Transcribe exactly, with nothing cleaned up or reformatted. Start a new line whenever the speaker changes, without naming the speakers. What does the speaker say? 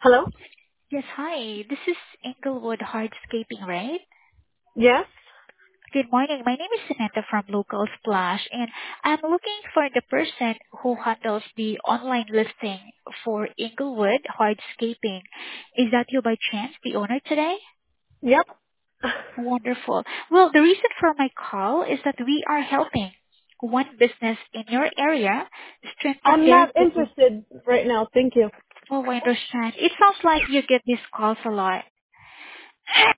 Hello?
Yes, hi. This is Inglewood Hardscaping, right?
Yes?
Good morning. My name is Samantha from Local Splash, and I'm looking for the person who handles the online listing for Inglewood Hardscaping. Is that you by chance, the owner today?
Yep.
Wonderful. Well, the reason for my call is that we are helping one business in your area strengthen
I'm
their
not
business.
interested right now. Thank you.
Oh, I understand. It sounds like you get these calls a lot.